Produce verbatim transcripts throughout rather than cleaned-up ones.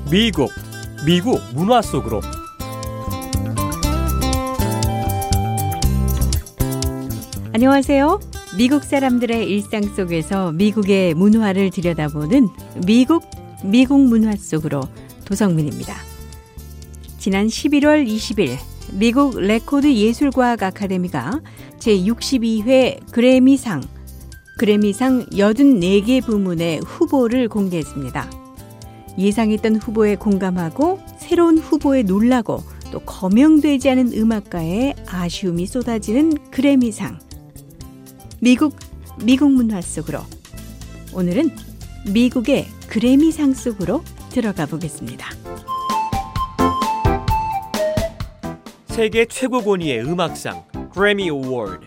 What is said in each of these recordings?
미국, 미국 문화 속으로. 안녕하세요. 미국 사람들의 일상 속에서 미국의 문화를 들여다보는 미국, 미국 문화 속으로 도성민입니다. 지난 십일월 이십일 미국 레코드 예술과학 아카데미가 제육십이 회 그래미상, 그래미상 팔십사 개 부문의 후보를 공개했습니다. 예상했던 후보에 공감하고 새로운 후보에 놀라고 또 거명되지 않은 음악가의 아쉬움이 쏟아지는 그래미상. 미국, 미국 문화 속으로. 오늘은 미국의 그래미상 속으로 들어가 보겠습니다. 세계 최고 권위의 음악상 그래미 어워드.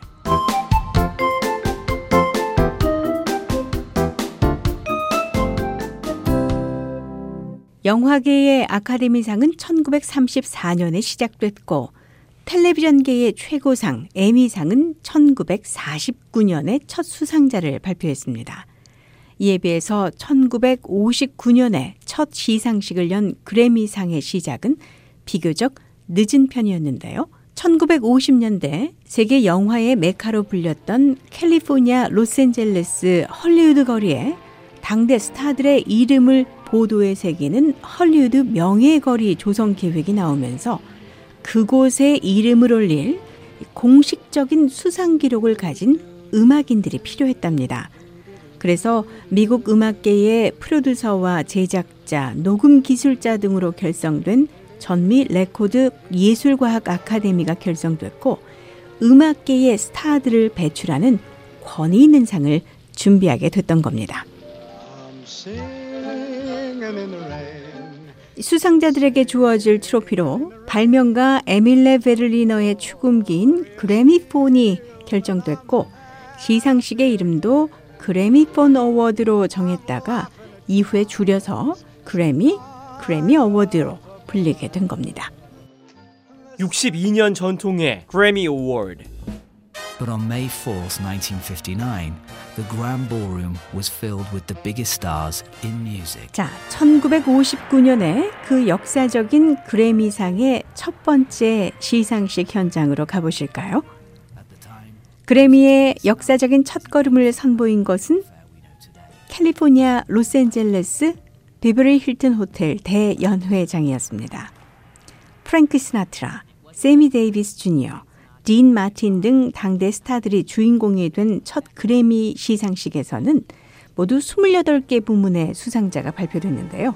영화계의 아카데미상은 천구백삼십사 년에 시작됐고 텔레비전계의 최고상 에미상은 천구백사십구 년에 첫 수상자를 발표했습니다. 이에 비해서 천구백오십구 년에 첫 시상식을 연 그래미상의 시작은 비교적 늦은 편이었는데요. 천구백오십 년대 세계 영화의 메카로 불렸던 캘리포니아 로스앤젤레스 헐리우드 거리에 당대 스타들의 이름을 보도에 새기는 헐리우드 명예거리 조성 계획이 나오면서 그곳에 이름을 올릴 공식적인 수상 기록을 가진 음악인들이 필요했답니다. 그래서 미국 음악계의 프로듀서와 제작자, 녹음 기술자 등으로 결성된 전미 레코드 예술과학 아카데미가 결성됐고 음악계의 스타들을 배출하는 권위 있는 상을 준비하게 됐던 겁니다. 수상자들에게 주어질 트로피로 발명가 에밀레 베를리너의 축음기인 그래미폰이 결정됐고 시상식의 이름도 그래미폰 어워드로 정했다가 이후에 줄여서 그래미, 그래미 어워드로 불리게 된 겁니다. 육십이 년 전통의 그래미 어워드. But on May fourth, nineteen fifty-nine, the Grand Ballroom was filled with the biggest stars in music. 자, 천구백오십구 년에 그 역사적인 그래미상의 첫 번째 시상식 현장으로 가보실까요? 그래미의 역사적인 첫걸음을 선보인 것은 캘리포니아 로스앤젤레스 비버리 힐튼 호텔 대연회장이었습니다. 프랭크 시나트라, 세미 데이비스 주니어, 딘 마틴 등 당대 스타들이 주인공이 된 첫 그래미 시상식에서는 모두 이십팔 개 부문의 수상자가 발표됐는데요.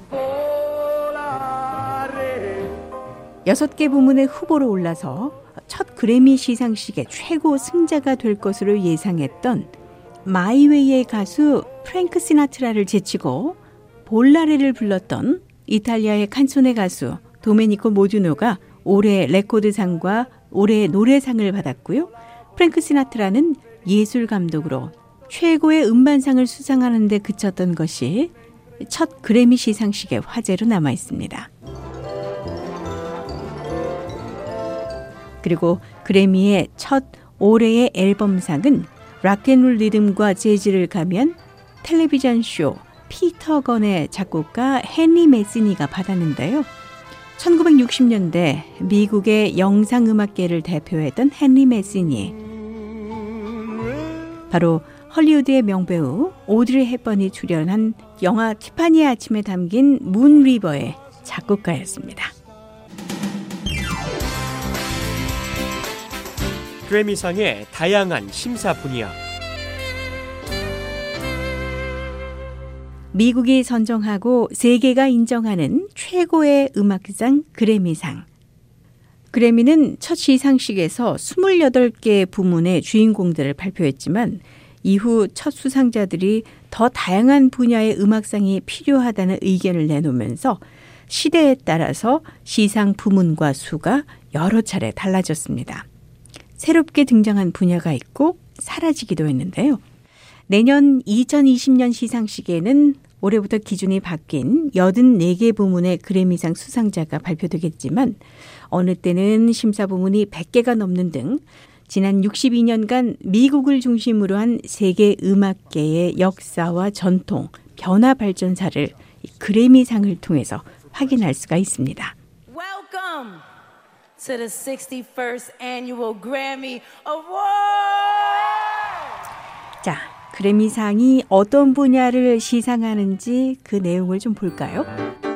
여섯 개 부문의 후보로 올라서 첫 그래미 시상식의 최고 승자가 될 것으로 예상했던 마이웨이의 가수 프랭크 시나트라를 제치고 볼라레를 불렀던 이탈리아의 칸소네 가수 도메니코 모듀노가 올해 레코드상과 올해 노래상을 받았고요. 프랭크 시나트라는 예술감독으로 최고의 음반상을 수상하는 데 그쳤던 것이 첫 그래미 시상식의 화제로 남아 있습니다. 그리고 그래미의 첫 올해의 앨범상은 락앤롤 리듬과 재즈를 가미한 텔레비전 쇼 피터 건의 작곡가 헨리 메시니가 받았는데요. 천구백육십 년대 미국의 영상음악계를 대표했던 헨리 메시니, 바로 헐리우드의 명배우 오드리 헵번이 출연한 영화 티파니의 아침에 담긴 문 리버의 작곡가였습니다. 그래미상의 다양한 심사 분야. 미국이 선정하고 세계가 인정하는 최고의 음악상 그래미상. 그래미는 첫 시상식에서 이십팔 개 부문의 주인공들을 발표했지만 이후 첫 수상자들이 더 다양한 분야의 음악상이 필요하다는 의견을 내놓으면서 시대에 따라서 시상 부문과 수가 여러 차례 달라졌습니다. 새롭게 등장한 분야가 있고 사라지기도 했는데요. 내년 이천이십 년 시상식에는 올해부터 기준이 바뀐 팔십사 개 부문의 그래미상 수상자가 발표되겠지만 어느 때는 심사 부문이 백 개가 넘는 등 지난 육십이 년간 미국을 중심으로 한 세계 음악계의 역사와 전통, 변화 발전사를 그래미상을 통해서 확인할 수가 있습니다. Welcome to the sixty-first Annual Grammy Award. 자, 그래미상이 어떤 분야를 시상하는지 그 내용을 좀 볼까요?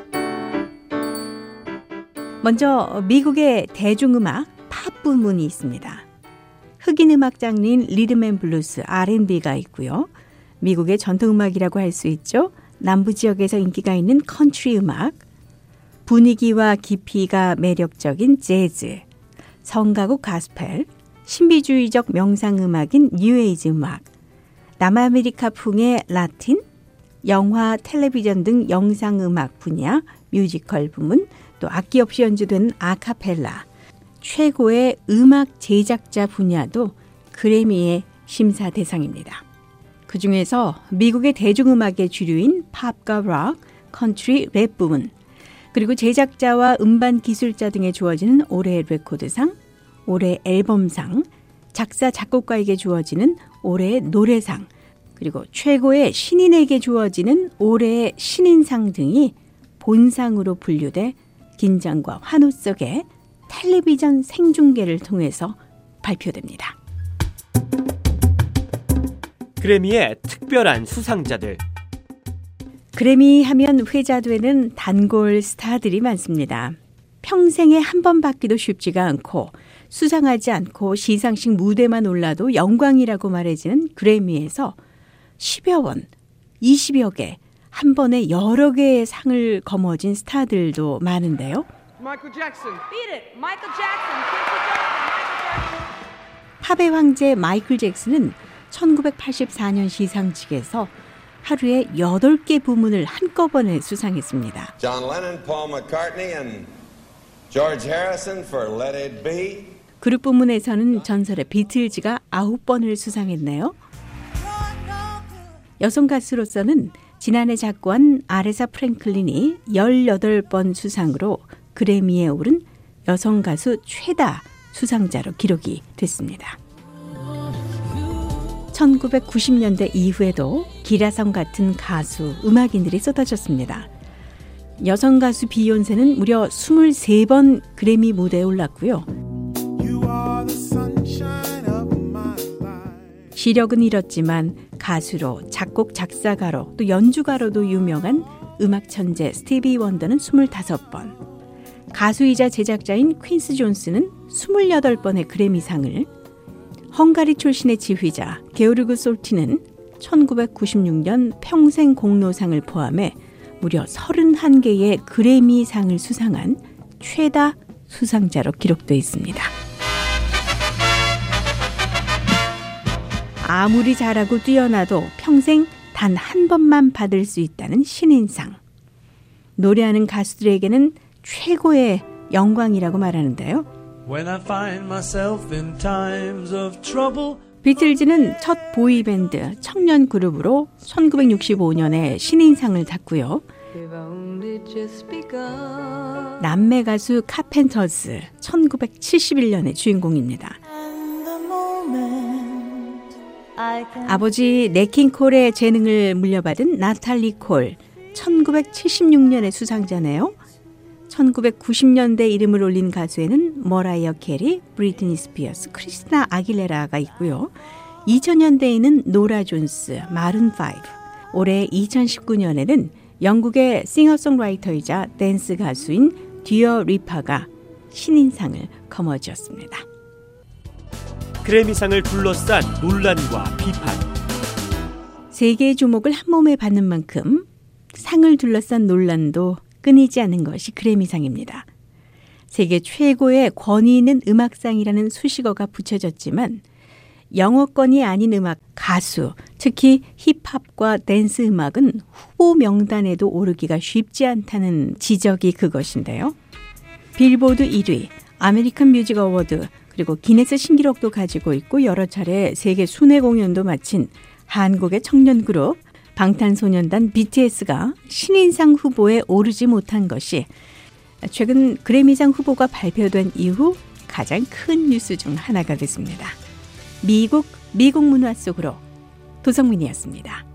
먼저 미국의 대중음악 팝 부문이 있습니다. 흑인 음악 장르인 리듬앤블루스, 알앤비가 있고요. 미국의 전통음악이라고 할 수 있죠. 남부 지역에서 인기가 있는 컨트리 음악, 분위기와 깊이가 매력적인 재즈, 성가곡 가스펠, 신비주의적 명상음악인 뉴에이지 음악, 남아메리카풍의 라틴, 영화, 텔레비전 등 영상음악 분야, 뮤지컬 부문, 또 악기 없이 연주되는 아카펠라, 최고의 음악 제작자 분야도 그래미의 심사 대상입니다. 그중에서 미국의 대중음악의 주류인 팝과 록, 컨트리, 랩 부문, 그리고 제작자와 음반 기술자 등에 주어지는 올해의 레코드상, 올해의 앨범상, 작사, 작곡가에게 주어지는 올해의 노래상, 그리고 최고의 신인에게 주어지는 올해의 신인상 등이 본상으로 분류돼 긴장과 환호 속에 텔레비전 생중계를 통해서 발표됩니다. 그래미의 특별한 수상자들. 그래미 하면 회자되는 단골 스타들이 많습니다. 평생에 한 번 받기도 쉽지가 않고 수상하지 않고 시상식 무대만 올라도 영광이라고 말해지는 그래미에서 십여 원, 이십여 개, 한 번에 여러 개의 상을 거머쥔 스타들도 많은데요. Michael Jackson. Beat it, Michael Jackson. Michael Jackson. 팝의 황제 마이클 잭슨은 천구백팔십사 년 시상식에서 하루에 여덟 개 부문을 한꺼번에 수상했습니다. John Lennon, Paul McCartney, and George Harrison for Let It Be. 그룹 부문에서는 전설의 비틀즈가 아홉 번을 수상했네요. 여성 가수로서는 지난해 작고한 아레사 프랭클린이 열여덟 번 수상으로 그래미에 오른 여성 가수 최다 수상자로 기록이 됐습니다. 천구백구십 년대 이후에도 기라성 같은 가수, 음악인들이 쏟아졌습니다. 여성 가수 비욘세는 무려 이십삼 번 그래미 무대에 올랐고요. 시력은 잃었지만 가수로, 작곡, 작사가로, 또 연주가로도 유명한 음악 천재 스티비 원더는 이십오 번, 가수이자 제작자인 퀸스 존스는 이십팔 번의 그래미상을, 헝가리 출신의 지휘자 게오르그 솔티는 천구백구십육 년 평생 공로상을 포함해 무려 서른한 개의 그래미상을 수상한 최다 수상자로 기록되어 있습니다. 아무리 잘하고 뛰어나도 평생 단 한 번만 받을 수 있다는 신인상. 노래하는 가수들에게는 최고의 영광이라고 말하는데요. When I find myself in times of trouble. 비틀즈는 첫 보이밴드 청년 그룹으로 천구백육십오 년에 신인상을 탔고요. 남매 가수 카펜터즈 천구백칠십일 년의 주인공입니다. 아버지 네킹 콜의 재능을 물려받은 나탈리 콜 천구백칠십육 년의 수상자네요. 천구백구십 년대 이름을 올린 가수에는 머라이어 캐리, 브리트니 스피어스, 크리스티나 아길레라가 있고요. 이천 년대에는 노라 존스, 마룬 파이브, 올해 이천십구 년에는 영국의 싱어송라이터이자 댄스 가수인 듀어 리파가 신인상을 거머쥐었습니다. 그래미상을 둘러싼 논란과 비판. 세계의 주목을 한 몸에 받는 만큼 상을 둘러싼 논란도 끊이지 않는 것이 그래미상입니다. 세계 최고의 권위 있는 음악상이라는 수식어가 붙여졌지만 영어권이 아닌 음악, 가수, 특히 힙합과 댄스 음악은 후보 명단에도 오르기가 쉽지 않다는 지적이 그것인데요. 빌보드 일 위, 아메리칸 뮤직 어워드, 그리고 기네스 신기록도 가지고 있고 여러 차례 세계 순회 공연도 마친 한국의 청년 그룹 방탄소년단 비티에스가 신인상 후보에 오르지 못한 것이 최근 그래미상 후보가 발표된 이후 가장 큰 뉴스 중 하나가 됐습니다. 미국, 미국 문화 속으로 도성민이었습니다.